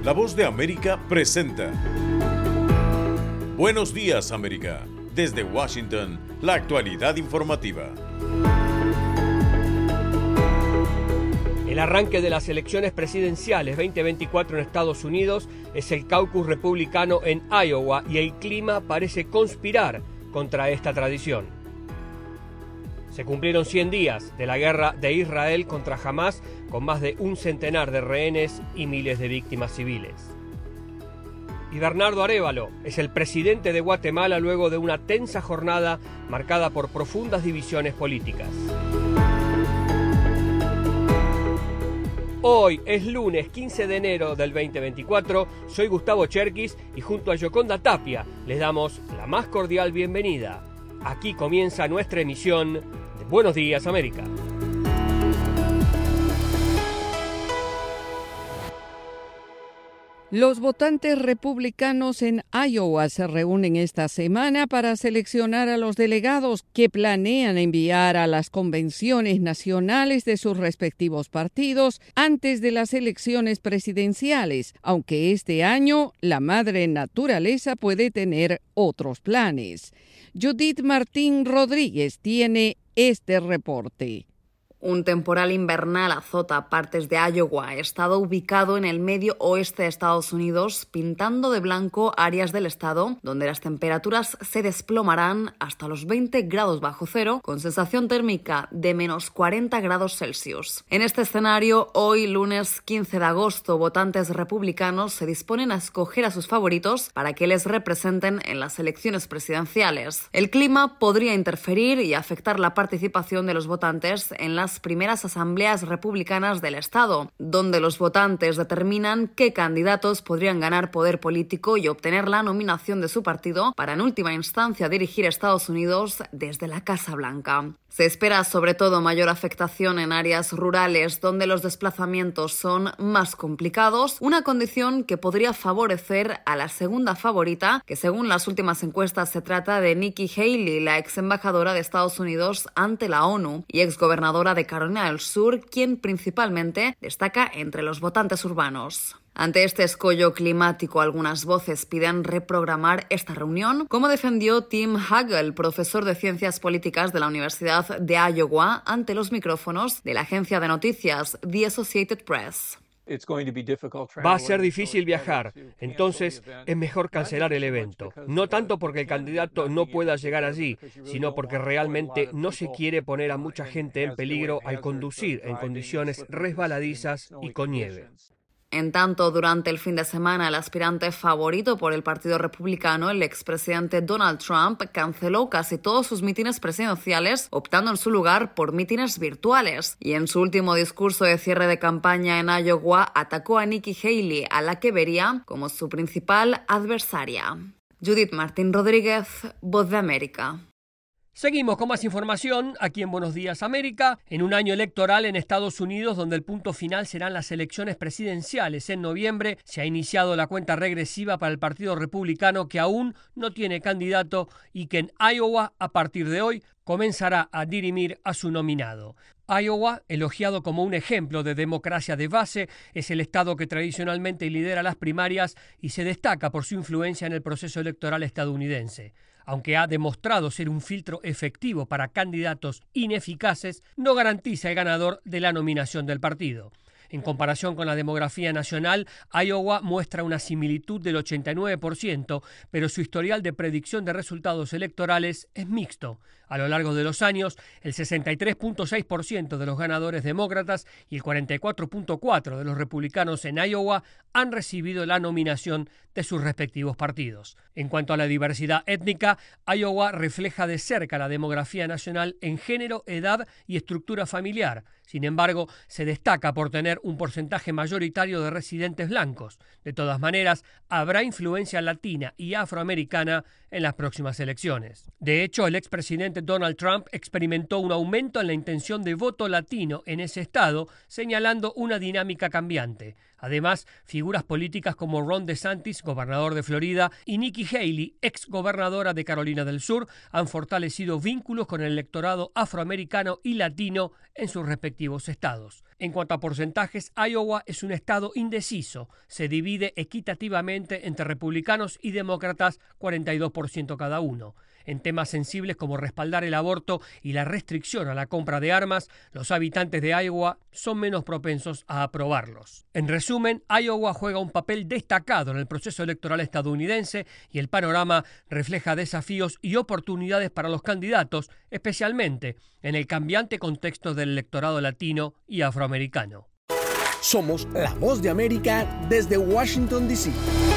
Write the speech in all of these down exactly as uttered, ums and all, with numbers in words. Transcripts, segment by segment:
La Voz de América presenta Buenos Días, América. Desde Washington, la actualidad informativa. El arranque de las elecciones presidenciales veinte veinticuatro en Estados Unidos es el caucus republicano en Iowa y el clima parece conspirar contra esta tradición. Se cumplieron cien días de la guerra de Israel contra Hamás, con más de un centenar de rehenes y miles de víctimas civiles. Y Bernardo Arévalo es el presidente de Guatemala luego de una tensa jornada marcada por profundas divisiones políticas. Hoy es lunes quince de enero del veinte veinticuatro, soy Gustavo Cherkis y junto a Yoconda Tapia les damos la más cordial bienvenida. Aquí comienza nuestra emisión de Buenos Días, América. Los votantes republicanos en Iowa se reúnen esta semana para seleccionar a los delegados que planean enviar a las convenciones nacionales de sus respectivos partidos antes de las elecciones presidenciales, aunque este año la madre naturaleza puede tener otros planes. Judith Martín Rodríguez tiene este reporte. Un temporal invernal azota partes de Iowa, estado ubicado en el medio oeste de Estados Unidos, pintando de blanco áreas del estado donde las temperaturas se desplomarán hasta los veinte grados bajo cero, con sensación térmica de menos cuarenta grados Celsius. En este escenario, hoy lunes quince de agosto, votantes republicanos se disponen a escoger a sus favoritos para que les representen en las elecciones presidenciales. El clima podría interferir y afectar la participación de los votantes en las primeras asambleas republicanas del estado, donde los votantes determinan qué candidatos podrían ganar poder político y obtener la nominación de su partido para en última instancia dirigir Estados Unidos desde la Casa Blanca. Se espera sobre todo mayor afectación en áreas rurales donde los desplazamientos son más complicados, una condición que podría favorecer a la segunda favorita, que según las últimas encuestas se trata de Nikki Haley, la ex embajadora de Estados Unidos ante la ONU y exgobernadora de Carolina del Sur, quien principalmente destaca entre los votantes urbanos. Ante este escollo climático, algunas voces piden reprogramar esta reunión, como defendió Tim Hagel, profesor de Ciencias Políticas de la Universidad de Iowa, ante los micrófonos de la agencia de noticias The Associated Press. Va a ser difícil viajar, entonces es mejor cancelar el evento. No tanto porque el candidato no pueda llegar allí, sino porque realmente no se quiere poner a mucha gente en peligro al conducir en condiciones resbaladizas y con nieve. En tanto, durante el fin de semana, el aspirante favorito por el Partido Republicano, el expresidente Donald Trump, canceló casi todos sus mítines presidenciales, optando en su lugar por mítines virtuales. Y en su último discurso de cierre de campaña en Iowa, atacó a Nikki Haley, a la que vería como su principal adversaria. Judith Martín Rodríguez, Voz de América. Seguimos con más información aquí en Buenos Días América, en un año electoral en Estados Unidos donde el punto final serán las elecciones presidenciales. En noviembre se ha iniciado la cuenta regresiva para el Partido Republicano, que aún no tiene candidato y que en Iowa, a partir de hoy, comenzará a dirimir a su nominado. Iowa, elogiado como un ejemplo de democracia de base, es el estado que tradicionalmente lidera las primarias y se destaca por su influencia en el proceso electoral estadounidense. Aunque ha demostrado ser un filtro efectivo para candidatos ineficaces, no garantiza el ganador de la nominación del partido. En comparación con la demografía nacional, Iowa muestra una similitud del ochenta y nueve por ciento, pero su historial de predicción de resultados electorales es mixto. A lo largo de los años, el sesenta y tres punto seis por ciento de los ganadores demócratas y el cuarenta y cuatro punto cuatro por ciento de los republicanos en Iowa han recibido la nominación de sus respectivos partidos. En cuanto a la diversidad étnica, Iowa refleja de cerca la demografía nacional en género, edad y estructura familiar. Sin embargo, se destaca por tener un porcentaje mayoritario de residentes blancos. De todas maneras, habrá influencia latina y afroamericana en las próximas elecciones. De hecho, el expresidente presidente Donald Trump experimentó un aumento en la intención de voto latino en ese estado, señalando una dinámica cambiante. Además, figuras políticas como Ron DeSantis, gobernador de Florida, y Nikki Haley, ex gobernadora de Carolina del Sur, han fortalecido vínculos con el electorado afroamericano y latino en sus respectivos estados. En cuanto a porcentajes, Iowa es un estado indeciso. Se divide equitativamente entre republicanos y demócratas, cuarenta y dos por ciento cada uno. En temas sensibles como respaldar el aborto y la restricción a la compra de armas, los habitantes de Iowa son menos propensos a aprobarlos. En resumen, Iowa juega un papel destacado en el proceso electoral estadounidense y el panorama refleja desafíos y oportunidades para los candidatos, especialmente en el cambiante contexto del electorado latino y afroamericano. Somos la voz de América desde Washington, D C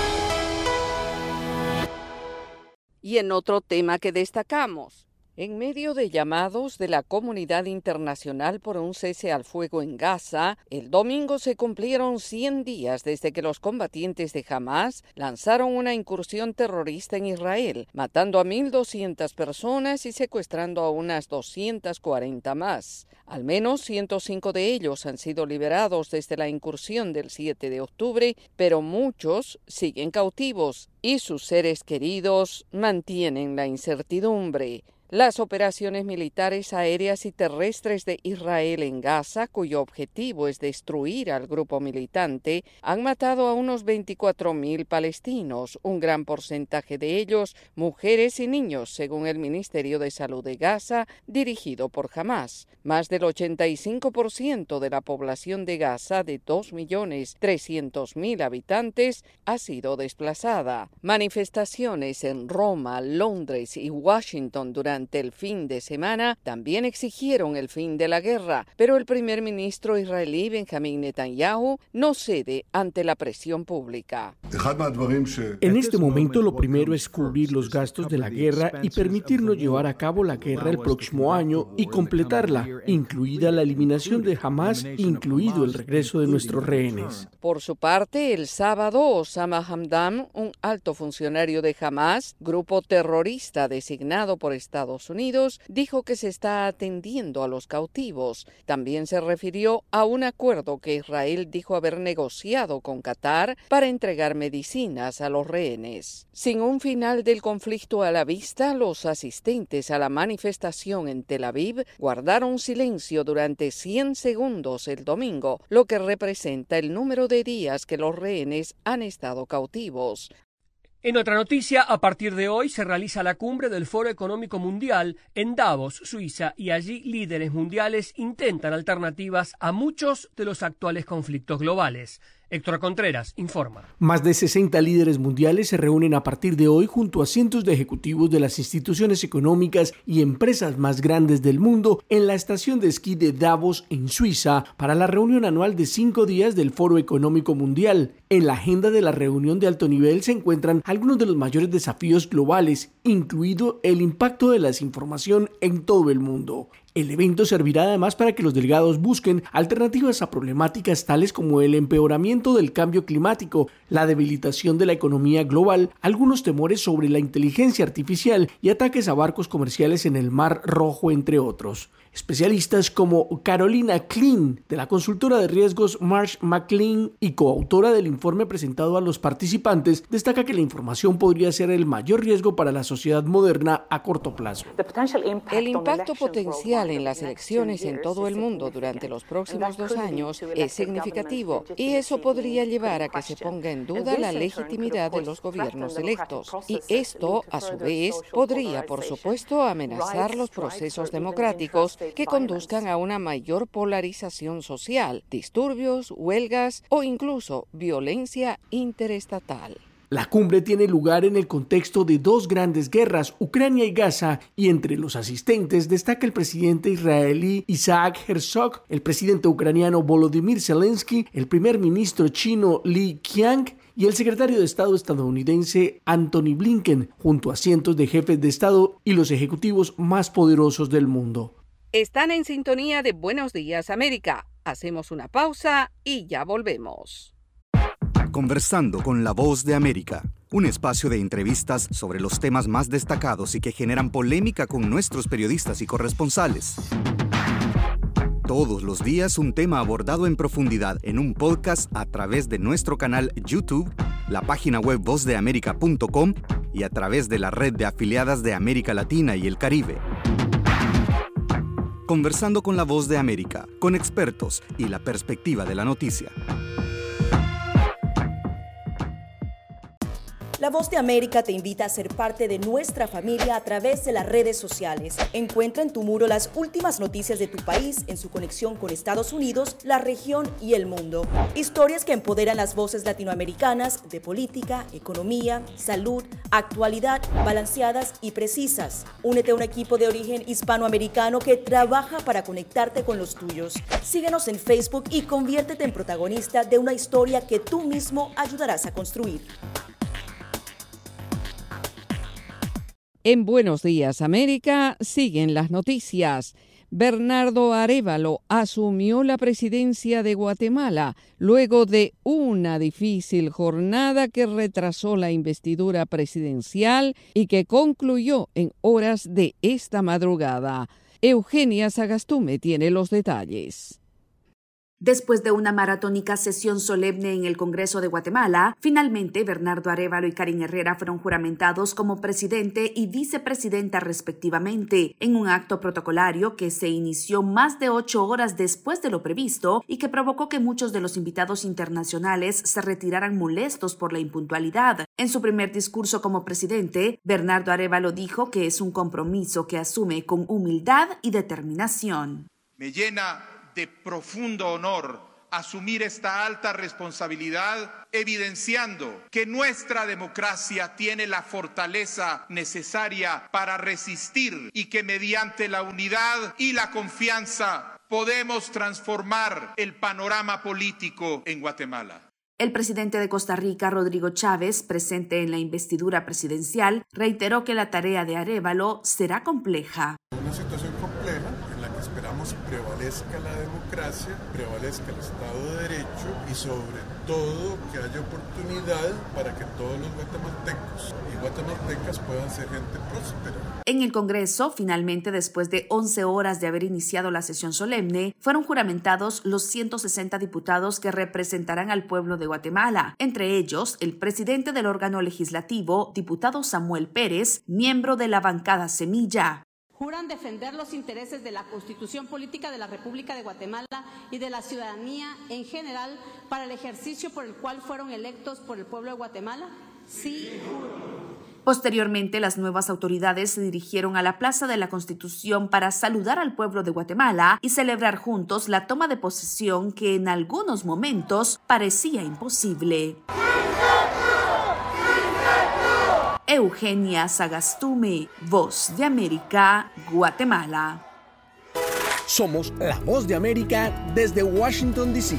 Y en otro tema que destacamos, en medio de llamados de la comunidad internacional por un cese al fuego en Gaza, el domingo se cumplieron cien días desde que los combatientes de Hamás lanzaron una incursión terrorista en Israel, matando a mil doscientas personas y secuestrando a unas doscientas cuarenta más. Al menos ciento cinco de ellos han sido liberados desde la incursión del siete de octubre, pero muchos siguen cautivos y sus seres queridos mantienen la incertidumbre. Las operaciones militares aéreas y terrestres de Israel en Gaza, cuyo objetivo es destruir al grupo militante, han matado a unos veinticuatro mil palestinos, un gran porcentaje de ellos mujeres y niños, según el Ministerio de Salud de Gaza, dirigido por Hamás. Más del ochenta y cinco por ciento de la población de Gaza, de dos millones trescientos mil habitantes, ha sido desplazada. Manifestaciones en Roma, Londres y Washington durante el fin de semana también exigieron el fin de la guerra, pero el primer ministro israelí Benjamín Netanyahu no cede ante la presión pública. En este momento lo primero es cubrir los gastos de la guerra y permitirnos llevar a cabo la guerra el próximo año y completarla, incluida la eliminación de Hamás, incluido el regreso de nuestros rehenes. Por su parte, el sábado, Osama Hamdan, un alto funcionario de Hamás, grupo terrorista designado por Estados Unidos, dijo que se está atendiendo a los cautivos. También se refirió a un acuerdo que Israel dijo haber negociado con Qatar para entregar medicinas a los rehenes. Sin un final del conflicto a la vista, los asistentes a la manifestación en Tel Aviv guardaron silencio durante cien segundos el domingo, lo que representa el número de días que los rehenes han estado cautivos. En otra noticia, a partir de hoy se realiza la cumbre del Foro Económico Mundial en Davos, Suiza, y allí líderes mundiales intentan alternativas a muchos de los actuales conflictos globales. Héctor Contreras informa. Más de sesenta líderes mundiales se reúnen a partir de hoy junto a cientos de ejecutivos de las instituciones económicas y empresas más grandes del mundo en la estación de esquí de Davos, en Suiza, para la reunión anual de cinco días del Foro Económico Mundial. En la agenda de la reunión de alto nivel se encuentran algunos de los mayores desafíos globales, incluido el impacto de la desinformación en todo el mundo. El evento servirá además para que los delegados busquen alternativas a problemáticas tales como el empeoramiento del cambio climático, la debilitación de la economía global, algunos temores sobre la inteligencia artificial y ataques a barcos comerciales en el Mar Rojo, entre otros. Especialistas como Carolina Klein, de la consultora de riesgos Marsh McLean y coautora del informe presentado a los participantes, destaca que la información podría ser el mayor riesgo para la sociedad moderna a corto plazo. El impacto potencial en las elecciones en todo el mundo durante los próximos dos años es significativo, y eso podría llevar a que se ponga en duda la legitimidad de los gobiernos electos. Y esto, a su vez, podría, por supuesto, amenazar los procesos democráticos que conduzcan a una mayor polarización social, disturbios, huelgas o incluso violencia interestatal. La cumbre tiene lugar en el contexto de dos grandes guerras, Ucrania y Gaza, y entre los asistentes destaca el presidente israelí Isaac Herzog, el presidente ucraniano Volodymyr Zelensky, el primer ministro chino Li Qiang y el secretario de Estado estadounidense Antony Blinken, junto a cientos de jefes de Estado y los ejecutivos más poderosos del mundo. Están en sintonía de Buenos Días América. Hacemos una pausa y ya volvemos. Conversando con la Voz de América. un espacio de entrevistas sobre los temas más destacados y que generan polémica con nuestros periodistas y corresponsales. Todos los días un tema abordado en profundidad en un podcast a través de nuestro canal YouTube, la página web voz de américa punto com y a través de la red de afiliadas de América Latina y el Caribe. Conversando con la Voz de América, con expertos y la perspectiva de la noticia. La Voz de América te invita a ser parte de nuestra familia a través de las redes sociales. Encuentra en tu muro las últimas noticias de tu país en su conexión con Estados Unidos, la región y el mundo. Historias que empoderan las voces latinoamericanas de política, economía, salud, actualidad, balanceadas y precisas. Únete a un equipo de origen hispanoamericano que trabaja para conectarte con los tuyos. Síguenos en Facebook y conviértete en protagonista de una historia que tú mismo ayudarás a construir. En Buenos Días América siguen las noticias. Bernardo Arévalo asumió la presidencia de Guatemala luego de una difícil jornada que retrasó la investidura presidencial y que concluyó en horas de esta madrugada. Eugenia Sagastume tiene los detalles. Después de una maratónica sesión solemne en el Congreso de Guatemala, finalmente Bernardo Arévalo y Karin Herrera fueron juramentados como presidente y vicepresidenta respectivamente, en un acto protocolario que se inició más de ocho horas después de lo previsto y que provocó que muchos de los invitados internacionales se retiraran molestos por la impuntualidad. En su primer discurso como presidente, Bernardo Arévalo dijo que es un compromiso que asume con humildad y determinación. Me llena de profundo honor asumir esta alta responsabilidad, evidenciando que nuestra democracia tiene la fortaleza necesaria para resistir y que mediante la unidad y la confianza podemos transformar el panorama político en Guatemala. El presidente de Costa Rica, Rodrigo Chávez, presente en la investidura presidencial, reiteró que la tarea de Arévalo será compleja. Una situación compleja en la que esperamos prevalezca la democracia, prevalezca el Estado de Derecho y sobre todo que haya oportunidad para que todos los guatemaltecos y guatemaltecas puedan ser gente próspera. En el Congreso, finalmente, después de once horas de haber iniciado la sesión solemne, fueron juramentados los ciento sesenta diputados que representarán al pueblo de Guatemala, entre ellos el presidente del órgano legislativo, diputado Samuel Pérez, miembro de la bancada Semilla. Juran defender los intereses de la Constitución Política de la República de Guatemala y de la ciudadanía en general para el ejercicio por el cual fueron electos por el pueblo de Guatemala. Sí, juro. Posteriormente, las nuevas autoridades se dirigieron a la Plaza de la Constitución para saludar al pueblo de Guatemala y celebrar juntos la toma de posesión que en algunos momentos parecía imposible. Eugenia Sagastume, Voz de América, Guatemala. Somos la Voz de América desde Washington, D C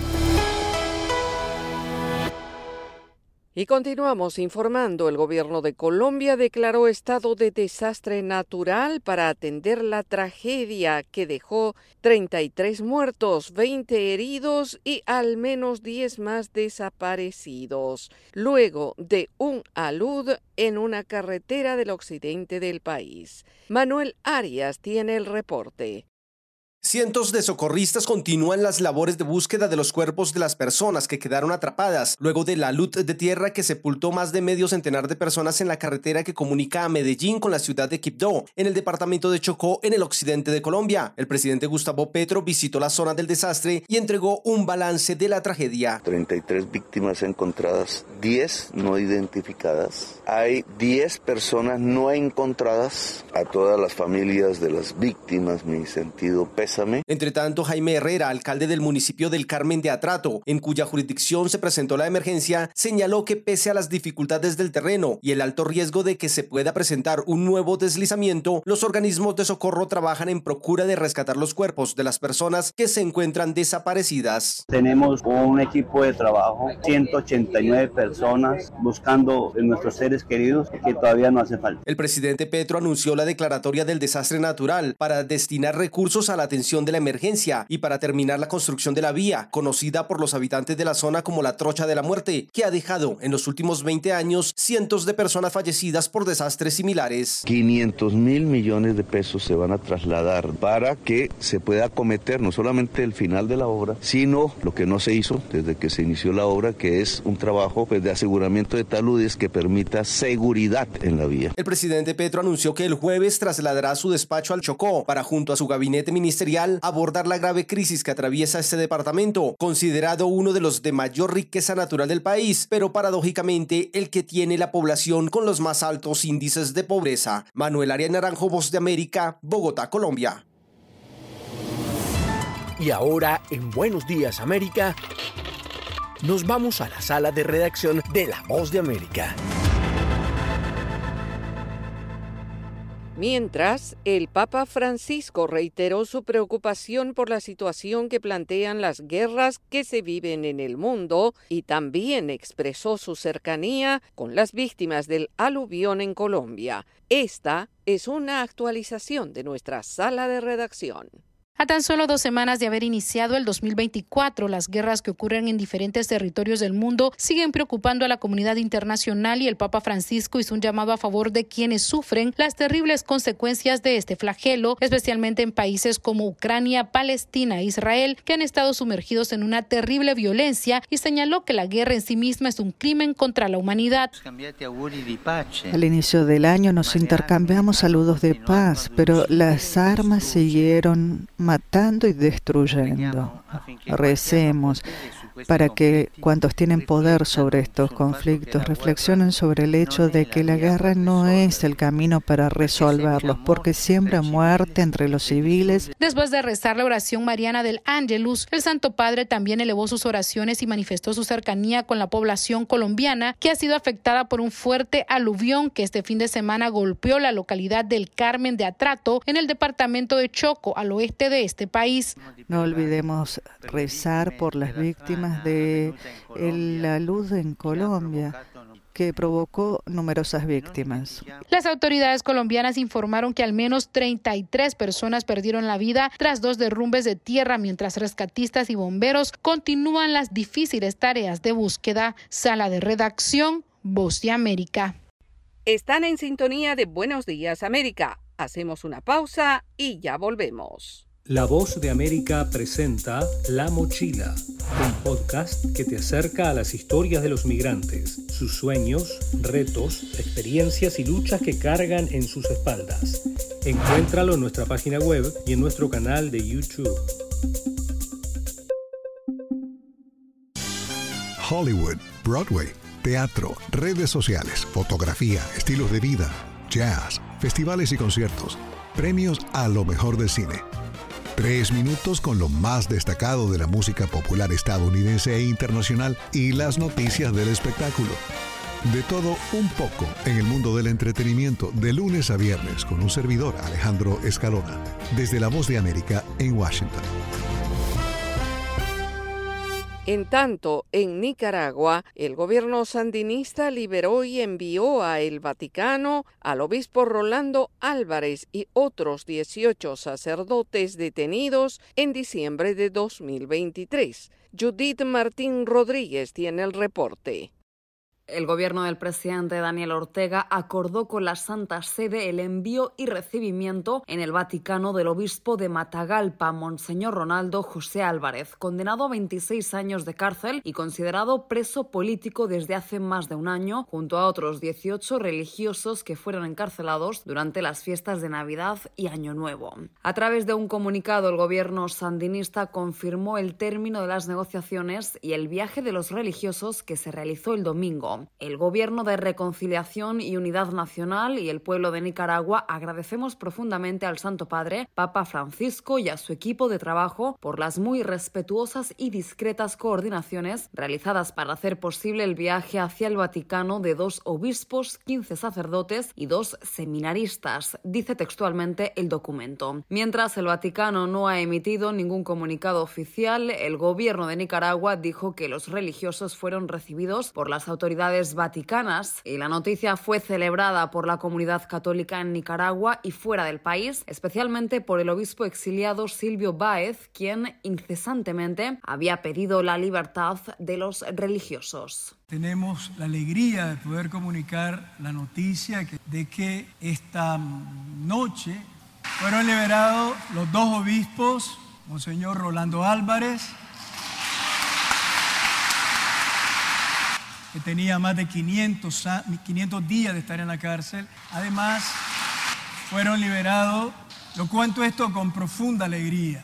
Y continuamos informando. El gobierno de Colombia declaró estado de desastre natural para atender la tragedia que dejó treinta y tres muertos, veinte heridos y al menos diez más desaparecidos, luego de un alud en una carretera del occidente del país. Manuel Arias tiene el reporte. Cientos de socorristas continúan las labores de búsqueda de los cuerpos de las personas que quedaron atrapadas luego de la alud de tierra que sepultó más de medio centenar de personas en la carretera que comunica a Medellín con la ciudad de Quibdó, en el departamento de Chocó, en el occidente de Colombia. El presidente Gustavo Petro visitó la zona del desastre y entregó un balance de la tragedia. treinta y tres víctimas encontradas, diez no identificadas. Hay diez personas no encontradas. A todas las familias de las víctimas, mi sentido pésame. Entre tanto, Jaime Herrera, alcalde del municipio del Carmen de Atrato, en cuya jurisdicción se presentó la emergencia, señaló que pese a las dificultades del terreno y el alto riesgo de que se pueda presentar un nuevo deslizamiento, los organismos de socorro trabajan en procura de rescatar los cuerpos de las personas que se encuentran desaparecidas. Tenemos un equipo de trabajo, ciento ochenta y nueve personas buscando a nuestros seres queridos que todavía no hace falta. El presidente Petro anunció la declaratoria del desastre natural para destinar recursos a la atención contención de la emergencia y para terminar la construcción de la vía, conocida por los habitantes de la zona como la Trocha de la Muerte, que ha dejado en los últimos veinte años cientos de personas fallecidas por desastres similares. quinientos mil millones de pesos se van a trasladar para que se pueda acometer no solamente el final de la obra, sino lo que no se hizo desde que se inició la obra, que es un trabajo pues, de aseguramiento de taludes que permita seguridad en la vía. El presidente Petro anunció que el jueves trasladará su despacho al Chocó para, junto a su gabinete ministerial, abordar la grave crisis que atraviesa este departamento, considerado uno de los de mayor riqueza natural del país, pero paradójicamente el que tiene la población con los más altos índices de pobreza. Manuel Arias Naranjo, Voz de América, Bogotá, Colombia. Y ahora, en Buenos Días América, nos vamos a la sala de redacción de La Voz de América. Mientras, el Papa Francisco reiteró su preocupación por la situación que plantean las guerras que se viven en el mundo y también expresó su cercanía con las víctimas del aluvión en Colombia. Esta es una actualización de nuestra sala de redacción. A tan solo dos semanas de haber iniciado el dos mil veinticuatro, las guerras que ocurren en diferentes territorios del mundo siguen preocupando a la comunidad internacional y el Papa Francisco hizo un llamado a favor de quienes sufren las terribles consecuencias de este flagelo, especialmente en países como Ucrania, Palestina e Israel, que han estado sumergidos en una terrible violencia, y señaló que la guerra en sí misma es un crimen contra la humanidad. Al inicio del año nos intercambiamos saludos de paz, pero las armas siguieron matando y destruyendo. Recemos para que cuantos tienen poder sobre estos conflictos reflexionen sobre el hecho de que la guerra no es el camino para resolverlos, porque siembra muerte entre los civiles. Después de rezar la oración mariana del Ángelus, el Santo Padre también elevó sus oraciones y manifestó su cercanía con la población colombiana, que ha sido afectada por un fuerte aluvión que este fin de semana golpeó la localidad del Carmen de Atrato, en el departamento de Choco, al oeste de este país. No olvidemos rezar por las víctimas de la luz en Colombia, que provocó numerosas víctimas. Las autoridades colombianas informaron que al menos treinta y tres personas perdieron la vida tras dos derrumbes de tierra, mientras rescatistas y bomberos continúan las difíciles tareas de búsqueda. Sala de redacción, Voz de América. Están en sintonía de Buenos Días América. Hacemos una pausa y ya volvemos. La Voz de América presenta La Mochila, un podcast que te acerca a las historias de los migrantes, sus sueños, retos, experiencias y luchas que cargan en sus espaldas. Encuéntralo en nuestra página web y en nuestro canal de YouTube. Hollywood, Broadway, teatro, redes sociales, fotografía, estilos de vida, jazz, festivales y conciertos, premios a lo mejor del cine. Tres minutos con lo más destacado de la música popular estadounidense e internacional y las noticias del espectáculo. De todo un poco en el mundo del entretenimiento, de lunes a viernes, con un servidor, Alejandro Escalona, desde La Voz de América en Washington. En tanto, en Nicaragua, el gobierno sandinista liberó y envió a el Vaticano al obispo Rolando Álvarez y otros dieciocho sacerdotes detenidos en diciembre de dos mil veintitrés. Judith Martín Rodríguez tiene el reporte. El gobierno del presidente Daniel Ortega acordó con la Santa Sede el envío y recibimiento en el Vaticano del obispo de Matagalpa, Monseñor Ronaldo José Álvarez, condenado a veintiséis años de cárcel y considerado preso político desde hace más de un año, junto a otros dieciocho religiosos que fueron encarcelados durante las fiestas de Navidad y Año Nuevo. A través de un comunicado, el gobierno sandinista confirmó el término de las negociaciones y el viaje de los religiosos que se realizó el domingo. El Gobierno de Reconciliación y Unidad Nacional y el pueblo de Nicaragua agradecemos profundamente al Santo Padre, Papa Francisco, y a su equipo de trabajo por las muy respetuosas y discretas coordinaciones realizadas para hacer posible el viaje hacia el Vaticano de dos obispos, quince sacerdotes y dos seminaristas, dice textualmente el documento. Mientras el Vaticano no ha emitido ningún comunicado oficial, el Gobierno de Nicaragua dijo que los religiosos fueron recibidos por las autoridades autoridades vaticanas y la noticia fue celebrada por la comunidad católica en Nicaragua y fuera del país, especialmente por el obispo exiliado Silvio Báez, quien incesantemente había pedido la libertad de los religiosos. Tenemos la alegría de poder comunicar la noticia de que esta noche fueron liberados los dos obispos, Monseñor Rolando Álvarez, que tenía más de quinientos, quinientos días de estar en la cárcel. Además, fueron liberados, lo cuento esto con profunda alegría,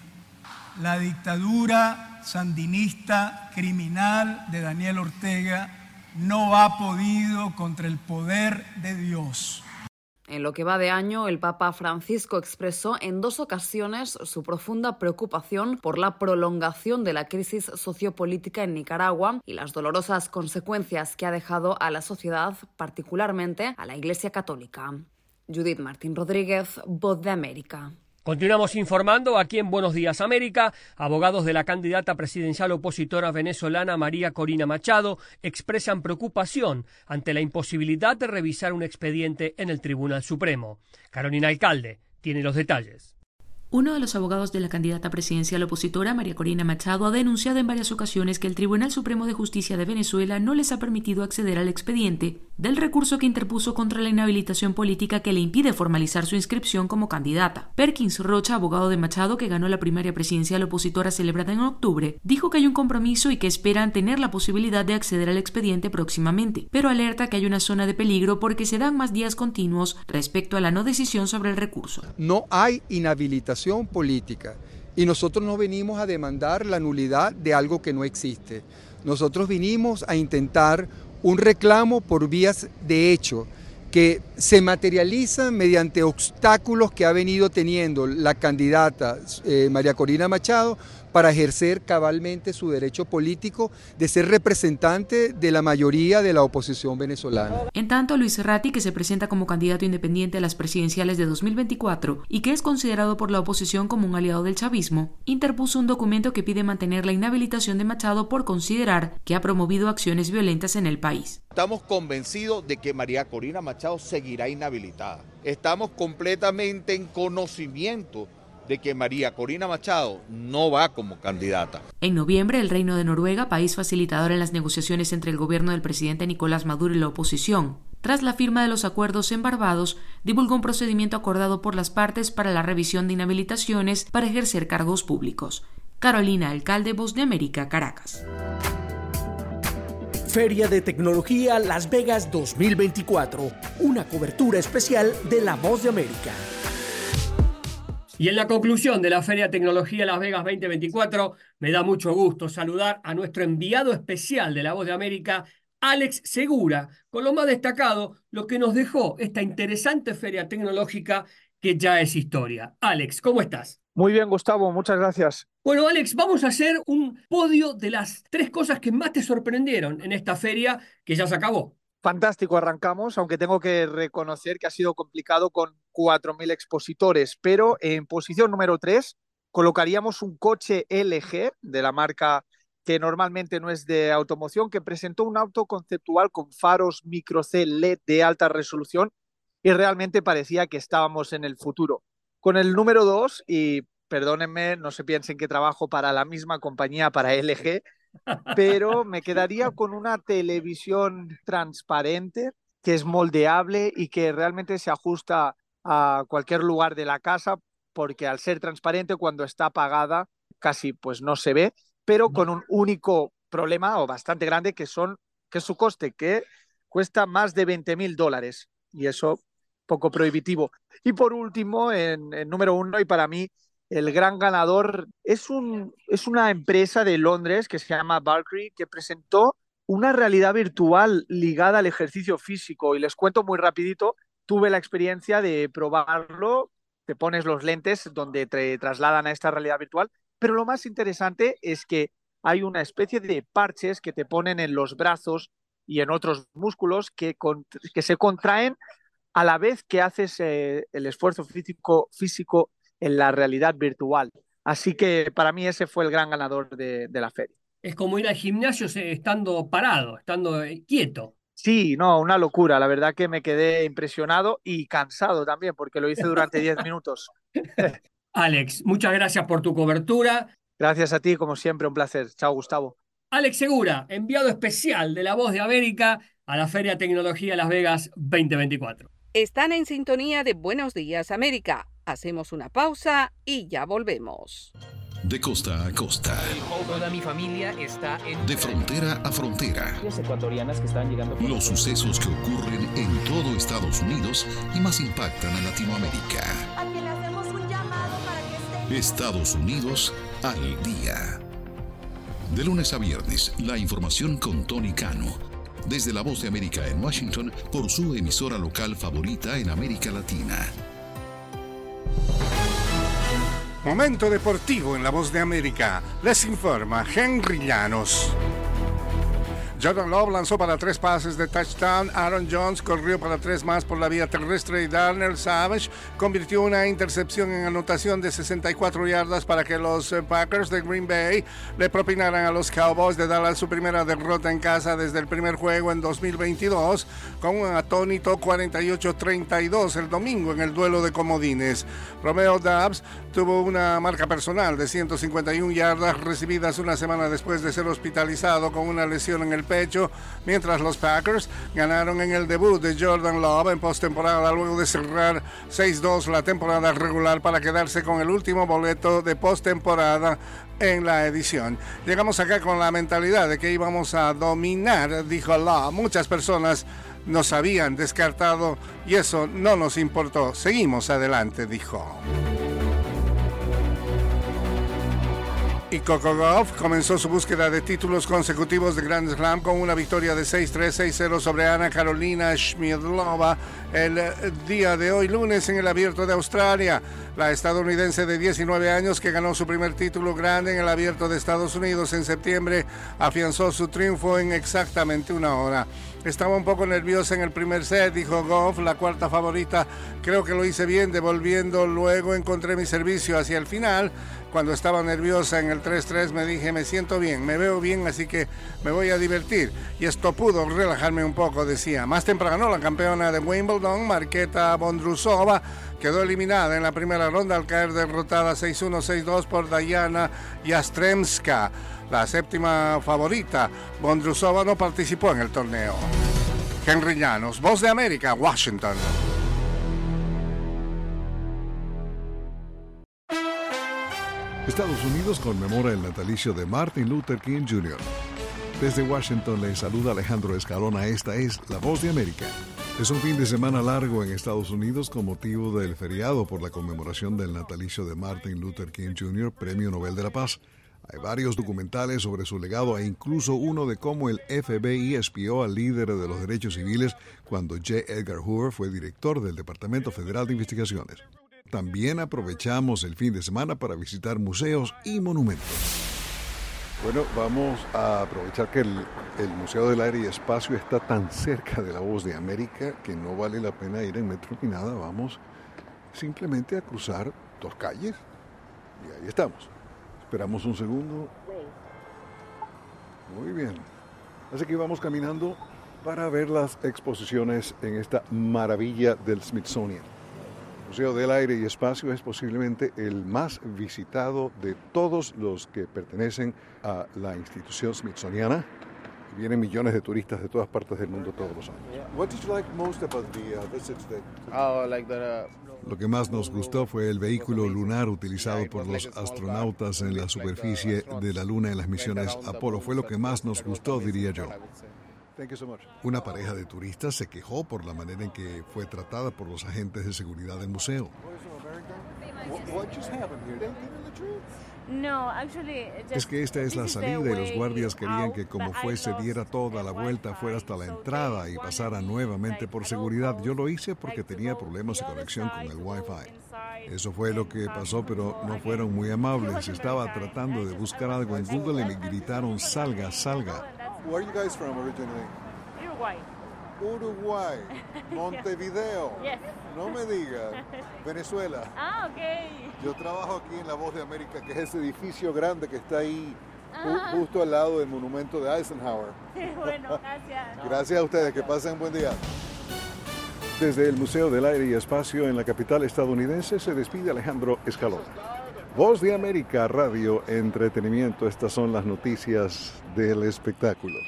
la dictadura sandinista criminal de Daniel Ortega no ha podido contra el poder de Dios. En lo que va de año, el Papa Francisco expresó en dos ocasiones su profunda preocupación por la prolongación de la crisis sociopolítica en Nicaragua y las dolorosas consecuencias que ha dejado a la sociedad, particularmente a la Iglesia Católica. Judith Martín Rodríguez, Voz de América. Continuamos informando aquí en Buenos Días América. Abogados de la candidata presidencial opositora venezolana María Corina Machado expresan preocupación ante la imposibilidad de revisar un expediente en el Tribunal Supremo. Carolina Alcalde tiene los detalles. Uno de los abogados de la candidata presidencial opositora, María Corina Machado, ha denunciado en varias ocasiones que el Tribunal Supremo de Justicia de Venezuela no les ha permitido acceder al expediente del recurso que interpuso contra la inhabilitación política que le impide formalizar su inscripción como candidata. Perkins Rocha, abogado de Machado, que ganó la primaria presidencial opositora celebrada en octubre, dijo que hay un compromiso y que esperan tener la posibilidad de acceder al expediente próximamente, pero alerta que hay una zona de peligro porque se dan más días continuos respecto a la no decisión sobre el recurso. No hay inhabilitación política y nosotros no venimos a demandar la nulidad de algo que no existe. Nosotros vinimos a intentar un reclamo por vías de hecho que se materializan mediante obstáculos que ha venido teniendo la candidata eh, María Corina Machado para ejercer cabalmente su derecho político de ser representante de la mayoría de la oposición venezolana. En tanto, Luis Ratti, que se presenta como candidato independiente a las presidenciales de dos mil veinticuatro y que es considerado por la oposición como un aliado del chavismo, interpuso un documento que pide mantener la inhabilitación de Machado por considerar que ha promovido acciones violentas en el país. Estamos convencidos de que María Corina Machado seguirá inhabilitada. Estamos completamente en conocimiento de que María Corina Machado no va como candidata. En noviembre, el Reino de Noruega, país facilitador en las negociaciones entre el gobierno del presidente Nicolás Maduro y la oposición, tras la firma de los acuerdos en Barbados, divulgó un procedimiento acordado por las partes para la revisión de inhabilitaciones para ejercer cargos públicos. Carolina Alcalde, Voz de América, Caracas. Feria de Tecnología Las Vegas dos mil veinticuatro, una cobertura especial de La Voz de América. Y en la conclusión de la Feria Tecnología Las Vegas veinte veinticuatro, me da mucho gusto saludar a nuestro enviado especial de La Voz de América, Alex Segura, con lo más destacado, lo que nos dejó esta interesante feria tecnológica que ya es historia. Alex, ¿cómo estás? Muy bien, Gustavo, muchas gracias. Bueno, Alex, vamos a hacer un podio de las tres cosas que más te sorprendieron en esta feria que ya se acabó. Fantástico, arrancamos, aunque tengo que reconocer que ha sido complicado con cuatro mil expositores, pero en posición número tres colocaríamos un coche L G de la marca que normalmente no es de automoción, que presentó un auto conceptual con faros micro C L E D de alta resolución y realmente parecía que estábamos en el futuro. Con el número dos, y perdónenme, no se piensen que trabajo para la misma compañía, para L G, pero me quedaría con una televisión transparente que es moldeable y que realmente se ajusta a cualquier lugar de la casa, porque al ser transparente, cuando está apagada casi pues no se ve, pero con un único problema o bastante grande que, son, que es su coste, que cuesta más de veinte mil dólares y eso poco prohibitivo. Y por último, en, en número uno, y para mí el gran ganador, es, un, es una empresa de Londres que se llama Valkyrie, que presentó una realidad virtual ligada al ejercicio físico. Y les cuento muy rapidito, tuve la experiencia de probarlo, te pones los lentes donde te trasladan a esta realidad virtual, pero lo más interesante es que hay una especie de parches que te ponen en los brazos y en otros músculos que, con, que se contraen a la vez que haces eh, el esfuerzo físico, físico en la realidad virtual. Así que para mí ese fue el gran ganador de, de la feria. Es como ir al gimnasio estando parado, estando quieto. Sí, no, una locura. La verdad que me quedé impresionado y cansado también, porque lo hice durante diez minutos. Alex, muchas gracias por tu cobertura. Gracias a ti, como siempre, un placer. Chao, Gustavo. Alex Segura, enviado especial de La Voz de América a la Feria Tecnología Las Vegas veinte veinticuatro. Están en sintonía de Buenos Días América. Hacemos una pausa y ya volvemos. De costa a costa. Toda mi familia está en... De frontera a frontera. Las ecuatorianas que están llegando... Los sucesos que ocurren en todo Estados Unidos y más impactan a Latinoamérica. A quien le hacemos un llamado para que esté... Estados Unidos al día. De lunes a viernes, la información con Tony Cano. Desde La Voz de América en Washington, por su emisora local favorita en América Latina. Momento deportivo en La Voz de América. Les informa Henry Llanos. Jordan Love lanzó para tres pases de touchdown. Aaron Jones corrió para tres más por la vía terrestre y Darnell Savage convirtió una intercepción en anotación de sesenta y cuatro yardas para que los Packers de Green Bay le propinaran a los Cowboys de Dallas su primera derrota en casa desde el primer juego en dos mil veintidós con un atónito cuarenta y ocho a treinta y dos el domingo en el duelo de comodines. Romeo Doubs tuvo una marca personal de ciento cincuenta y una yardas recibidas una semana después de ser hospitalizado con una lesión en el pecho, mientras los Packers ganaron en el debut de Jordan Love en postemporada luego de cerrar seis dos la temporada regular para quedarse con el último boleto de postemporada en la edición. Llegamos acá con la mentalidad de que íbamos a dominar, dijo Love. Muchas personas nos habían descartado y eso no nos importó. Seguimos adelante, dijo. Y Coco Gauff comenzó su búsqueda de títulos consecutivos de Grand Slam con una victoria de seis tres, seis cero sobre Ana Carolina Schmiedlova el día de hoy lunes en el Abierto de Australia. La estadounidense de diecinueve años que ganó su primer título grande en el Abierto de Estados Unidos en septiembre afianzó su triunfo en exactamente una hora. Estaba un poco nerviosa en el primer set, dijo Gauff, la cuarta favorita. Creo que lo hice bien devolviendo, luego encontré mi servicio hacia el final. Cuando estaba nerviosa en el tres tres me dije, me siento bien, me veo bien, así que me voy a divertir. Y esto pudo relajarme un poco, decía. Más temprano, la campeona de Wimbledon, Marketa Vondrousova, quedó eliminada en la primera ronda al caer derrotada seis uno, seis dos por Diana Yastremska. La séptima favorita, Vondrousova, no participó en el torneo. Henry Llanos, Voz de América, Washington. Estados Unidos conmemora el natalicio de Martin Luther King junior Desde Washington le saluda Alejandro Escalona. Esta es La Voz de América. Es un fin de semana largo en Estados Unidos con motivo del feriado por la conmemoración del natalicio de Martin Luther King junior, Premio Nobel de la Paz. Hay varios documentales sobre su legado e incluso uno de cómo el F B I espió al líder de los derechos civiles cuando J. Edgar Hoover fue director del Departamento Federal de Investigaciones. También aprovechamos el fin de semana para visitar museos y monumentos. Bueno, vamos a aprovechar que el, el Museo del Aire y Espacio está tan cerca de La Voz de América que no vale la pena ir en metro ni nada. Vamos simplemente a cruzar dos calles y ahí estamos. Esperamos un segundo. Muy bien. Así que vamos caminando para ver las exposiciones en esta maravilla del Smithsonian. El Museo del Aire y Espacio es posiblemente el más visitado de todos los que pertenecen a la institución smithsoniana. Vienen millones de turistas de todas partes del mundo todos los años. What did you like most about the uh, visits that... Oh, like the, uh... Lo que más nos gustó fue el vehículo lunar utilizado por los astronautas en la superficie de la Luna en las misiones Apolo. Fue lo que más nos gustó, diría yo. Una pareja de turistas se quejó por la manera en que fue tratada por los agentes de seguridad del museo. Es que esta es la salida y los guardias querían que como fuese diera toda la vuelta, fuera hasta la entrada y pasara nuevamente por seguridad. Yo lo hice porque tenía problemas de conexión con el Wi-Fi. Eso fue lo que pasó, pero no fueron muy amables. Estaba tratando de buscar algo en Google y me gritaron, salga, salga. Where are you guys from originally? Uruguay. Uruguay, Montevideo. Yes. No me digas. Venezuela. Ah, ok. Yo trabajo aquí en La Voz de América, que es ese edificio grande que está ahí Ju- justo al lado del monumento de Eisenhower. Bueno, gracias. Gracias a ustedes, que pasen un buen día. Desde el Museo del Aire y Espacio en la capital estadounidense se despide Alejandro Escalona. Voz de América, Radio, Entretenimiento. Estas son las noticias del espectáculo.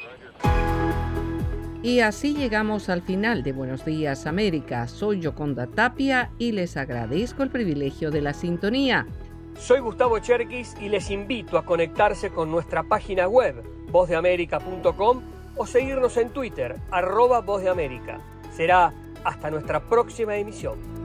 Y así llegamos al final de Buenos Días América. Soy Yoconda Tapia y les agradezco el privilegio de la sintonía. Soy Gustavo Cherkis y les invito a conectarse con nuestra página web, voz de américa punto com, o seguirnos en Twitter, arroba Voz de América. Será hasta nuestra próxima emisión.